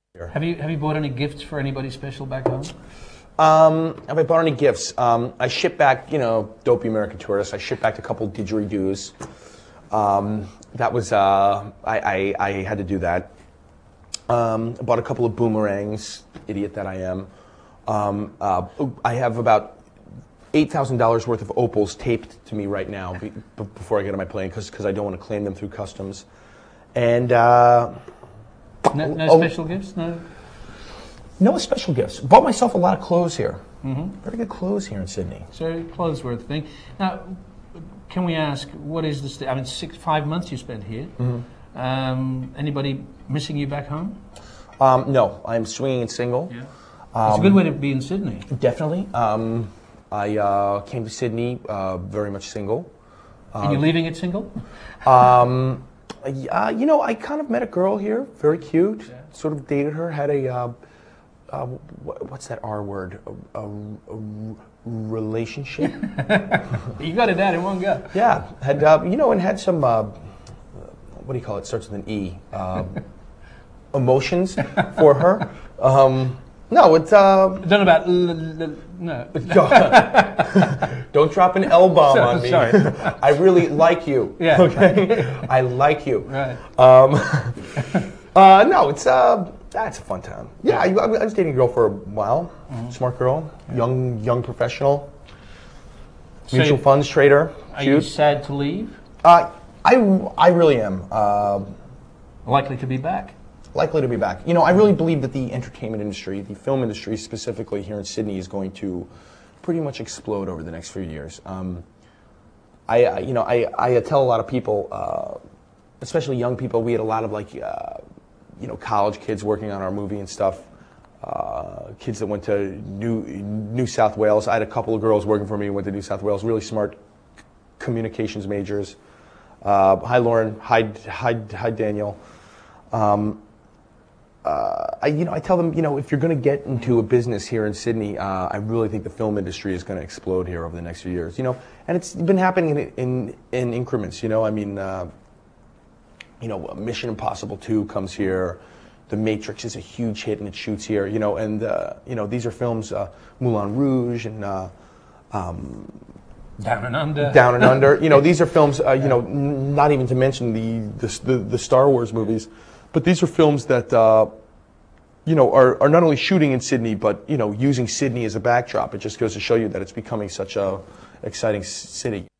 Have you bought any gifts for anybody special back home? Have I bought any gifts? I shipped back, Dopey American Tourist. I shipped back a couple didgeridoos. That was, I had to do that. I bought a couple of boomerangs, idiot that I am. I have about $8,000 worth of opals taped to me right now before I get on my plane because I don't want to claim them through customs. And no special gifts? No special gifts. Bought myself a lot of clothes here. Very good clothes here in Sydney. So clothes worth thing. Now, can we ask, what is this? 5 months you spent here. Anybody missing you back home? No, I'm swinging and single. Yeah. It's a good way to be in Sydney. Definitely. I came to Sydney very much single. And you're leaving it single? I kind of met a girl here, very cute. Yeah. Sort of dated her, had a what's that R word? A relationship. You got it out in one go. Yeah, had and had some what do you call it? Starts with an E. Emotions for her. No, it's Don't about no. Don't drop an L bomb on me. Sorry. I really like you. Yeah. Okay. I like you. Right. No, it's that's a fun time. Yeah, I was dating a girl for a while. Smart girl, young professional, mutual funds trader. Are you sad to leave? I really am. Likely to be back. Likely to be back. I really believe that the entertainment industry, the film industry specifically here in Sydney, is going to pretty much explode over the next few years. I tell a lot of people, especially young people, we had a lot of college kids working on our movie and stuff. Kids that went to New South Wales. I had a couple of girls working for me who went to New South Wales. Really smart communications majors. Hi Lauren. Hi Daniel. I tell them, if you're going to get into a business here in Sydney, I really think the film industry is going to explode here over the next few years. And it's been happening in increments. Mission Impossible 2 comes here. The Matrix is a huge hit and it shoots here. And these are films, Moulin Rouge and Down and Under. Down and Under. These are films. Not even to mention the Star Wars movies. But these are films that, are not only shooting in Sydney, but, using Sydney as a backdrop. It just goes to show you that it's becoming such a exciting city.